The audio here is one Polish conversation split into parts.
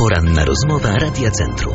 Poranna rozmowa Radia Centrum.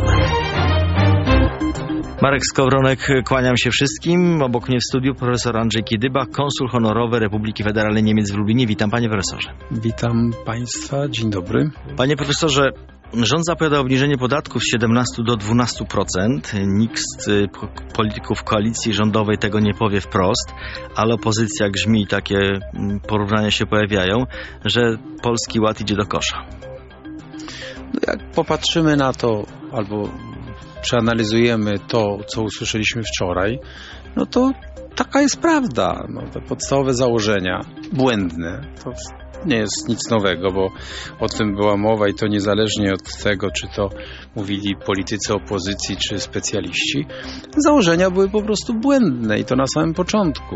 Marek Skowronek, kłaniam się wszystkim. Obok mnie w studiu profesor Andrzej Kiedyba, konsul honorowy Republiki Federalnej Niemiec w Lublinie. Witam, panie profesorze. Witam państwa, dzień dobry. Panie profesorze, rząd zapowiada obniżenie podatków z 17 do 12%. Nikt z polityków koalicji rządowej tego nie powie wprost, ale opozycja grzmi, takie porównania się pojawiają, że Polski Ład idzie do kosza. No jak popatrzymy na to, albo przeanalizujemy to, co usłyszeliśmy wczoraj, no to taka jest prawda. No, te podstawowe założenia, błędne, to nie jest nic nowego, bo o tym była mowa i to niezależnie od tego, czy to mówili politycy opozycji, czy specjaliści. Założenia były po prostu błędne i to na samym początku.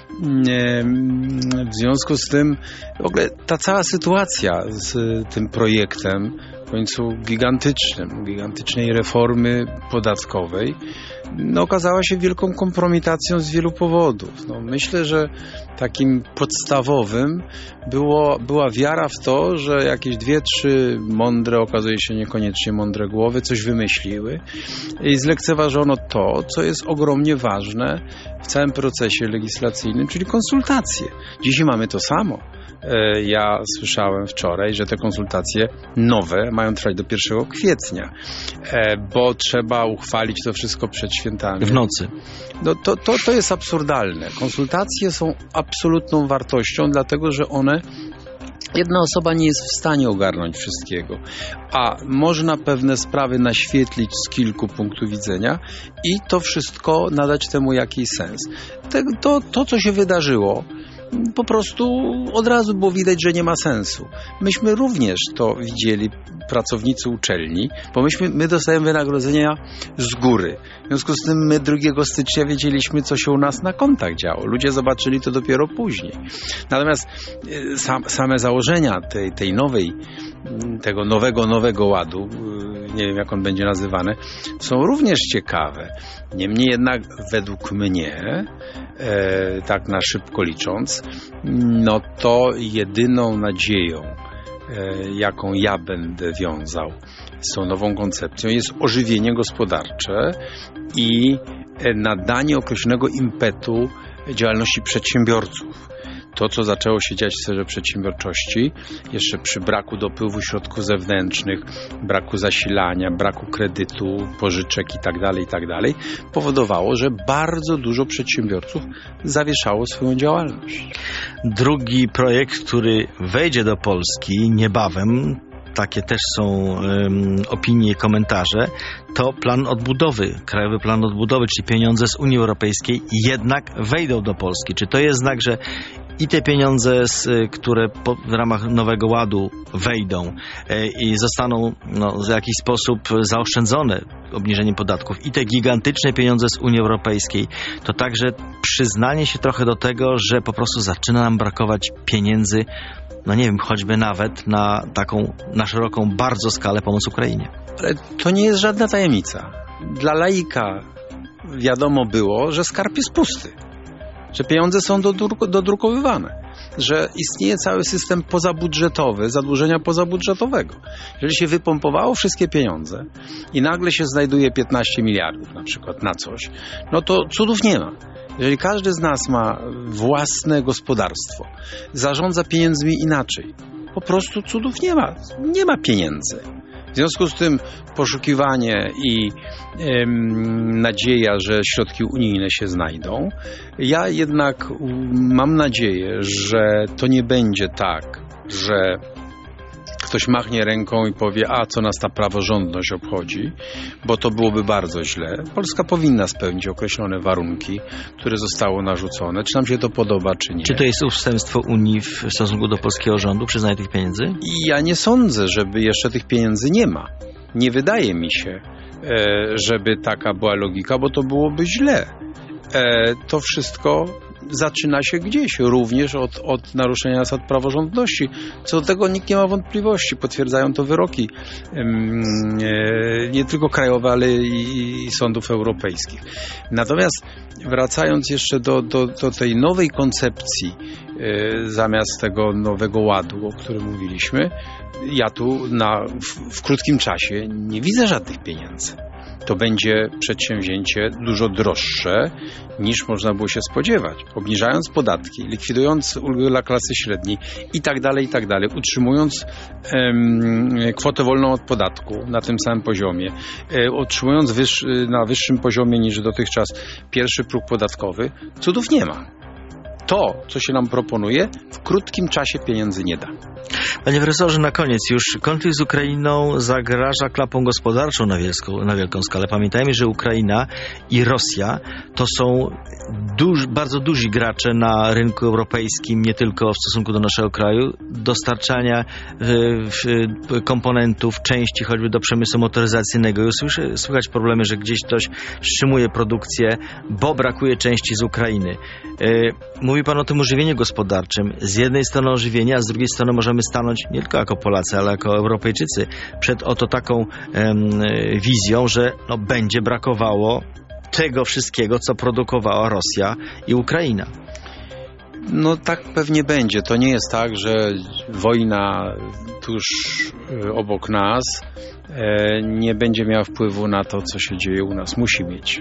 W związku z tym w ogóle ta cała sytuacja z tym projektem, w końcu gigantycznej reformy podatkowej, no, okazała się wielką kompromitacją z wielu powodów. No, myślę, że takim podstawowym była wiara w to, że jakieś 2-3 mądre, okazuje się niekoniecznie mądre głowy coś wymyśliły i zlekceważono to, co jest ogromnie ważne w całym procesie legislacyjnym, czyli konsultacje. Dzisiaj mamy to samo. Ja słyszałem wczoraj, że te konsultacje nowe mają trwać do 1 kwietnia, bo trzeba uchwalić to wszystko przed świętami. W nocy. No to jest absurdalne. Konsultacje są absolutną wartością, dlatego że jedna osoba nie jest w stanie ogarnąć wszystkiego, a można pewne sprawy naświetlić z kilku punktów widzenia i to wszystko nadać temu jakiś sens. To co się wydarzyło, po prostu od razu było widać, że nie ma sensu. Myśmy również to widzieli, pracownicy uczelni, bo my dostajemy wynagrodzenia z góry. W związku z tym my 2 stycznia wiedzieliśmy, co się u nas na kontach działo. Ludzie zobaczyli to dopiero później. Natomiast same założenia tego nowego ładu, nie wiem jak on będzie nazywany, są również ciekawe. Niemniej jednak według mnie, tak na szybko licząc, no to jedyną nadzieją, jaką ja będę wiązał z tą nową koncepcją, jest ożywienie gospodarcze i nadanie określonego impetu działalności przedsiębiorców. To, co zaczęło się dziać w sferze przedsiębiorczości, jeszcze przy braku dopływu środków zewnętrznych, braku zasilania, braku kredytu, pożyczek itd., powodowało, że bardzo dużo przedsiębiorców zawieszało swoją działalność. Drugi projekt, który wejdzie do Polski niebawem, takie też są opinie i komentarze, to plan odbudowy, Krajowy Plan Odbudowy, czyli pieniądze z Unii Europejskiej jednak wejdą do Polski. Czy to jest znak, że i te pieniądze, które w ramach Nowego Ładu wejdą i zostaną w jakiś sposób zaoszczędzone obniżeniem podatków, i te gigantyczne pieniądze z Unii Europejskiej, to także przyznanie się trochę do tego, że po prostu zaczyna nam brakować pieniędzy, no nie wiem, choćby nawet na szeroką bardzo skalę pomoc Ukrainie. Ale to nie jest żadna tajemnica. Dla laika wiadomo było, że skarb jest pusty, że pieniądze są dodrukowywane, że istnieje cały system pozabudżetowy, zadłużenia pozabudżetowego. Jeżeli się wypompowało wszystkie pieniądze i nagle się znajduje 15 miliardów na przykład na coś, no to cudów nie ma. Jeżeli każdy z nas ma własne gospodarstwo, zarządza pieniędzmi inaczej, po prostu cudów nie ma. Nie ma pieniędzy. W związku z tym poszukiwanie i nadzieja, że środki unijne się znajdą. Ja jednak mam nadzieję, że to nie będzie tak, że ktoś machnie ręką i powie, a co nas ta praworządność obchodzi, bo to byłoby bardzo źle. Polska powinna spełnić określone warunki, które zostały narzucone. Czy nam się to podoba, czy nie. Czy to jest ustępstwo Unii w stosunku do polskiego rządu, przyznanie tych pieniędzy? Ja nie sądzę, żeby jeszcze tych pieniędzy nie ma. Nie wydaje mi się, żeby taka była logika, bo to byłoby źle. To wszystko zaczyna się gdzieś, również od naruszenia zasad praworządności. Co do tego nikt nie ma wątpliwości, potwierdzają to wyroki nie tylko krajowe, ale i sądów europejskich. Natomiast wracając jeszcze do tej nowej koncepcji, zamiast tego nowego ładu, o którym mówiliśmy, ja tu w krótkim czasie nie widzę żadnych pieniędzy. To będzie przedsięwzięcie dużo droższe niż można było się spodziewać. Obniżając podatki, likwidując ulgę dla klasy średniej i tak dalej, utrzymując kwotę wolną od podatku na tym samym poziomie, utrzymując na wyższym poziomie niż dotychczas pierwszy próg podatkowy, cudów nie ma. To, co się nam proponuje, w krótkim czasie pieniędzy nie da. Panie profesorze, na koniec już konflikt z Ukrainą zagraża klapą gospodarczą na wielką skalę. Pamiętajmy, że Ukraina i Rosja to są bardzo duzi gracze na rynku europejskim, nie tylko w stosunku do naszego kraju. Dostarczania komponentów, części choćby do przemysłu motoryzacyjnego. Już słychać problemy, że gdzieś ktoś wstrzymuje produkcję, bo brakuje części z Ukrainy. Mówi pan o tym ożywieniu gospodarczym. Z jednej strony ożywienie, a z drugiej strony możemy stanąć nie tylko jako Polacy, ale jako Europejczycy przed oto taką wizją, że będzie brakowało tego wszystkiego, co produkowała Rosja i Ukraina. No tak pewnie będzie. To nie jest tak, że wojna tuż obok nas nie będzie miała wpływu na to, co się dzieje u nas. Musi mieć.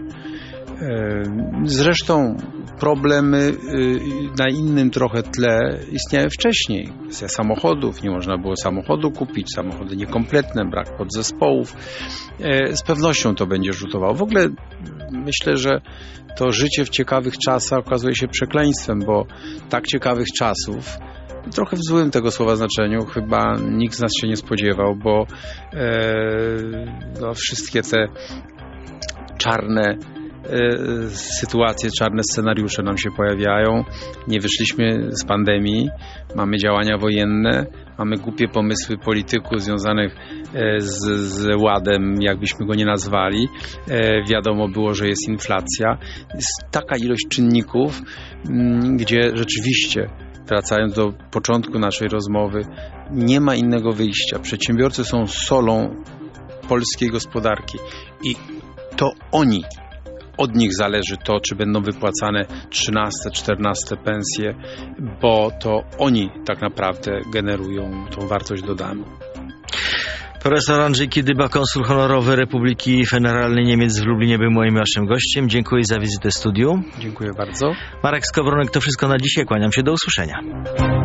Zresztą problemy na innym trochę tle istniały wcześniej. Kwestia samochodów, nie można było samochodu kupić, samochody niekompletne, brak podzespołów. Z pewnością to będzie rzutowało. W ogóle myślę, że to życie w ciekawych czasach okazuje się przekleństwem, bo tak ciekawych czasów, trochę w złym tego słowa znaczeniu, chyba nikt z nas się nie spodziewał, bo wszystkie te czarne sytuacje, czarne scenariusze nam się pojawiają. Nie wyszliśmy z pandemii, mamy działania wojenne, mamy głupie pomysły polityków związanych z ładem, jakbyśmy go nie nazwali. Wiadomo było, że jest inflacja. Jest taka ilość czynników, gdzie rzeczywiście, wracając do początku naszej rozmowy, nie ma innego wyjścia. Przedsiębiorcy są solą polskiej gospodarki i to od nich zależy to, czy będą wypłacane 13, 14 pensje, bo to oni tak naprawdę generują tą wartość dodaną. Profesor Andrzej Kidyba, konsul honorowy Republiki Federalnej Niemiec w Lublinie, był moim naszym gościem. Dziękuję za wizytę w studiu. Dziękuję bardzo. Marek Skowronek, to wszystko na dzisiaj. Kłaniam się, do usłyszenia.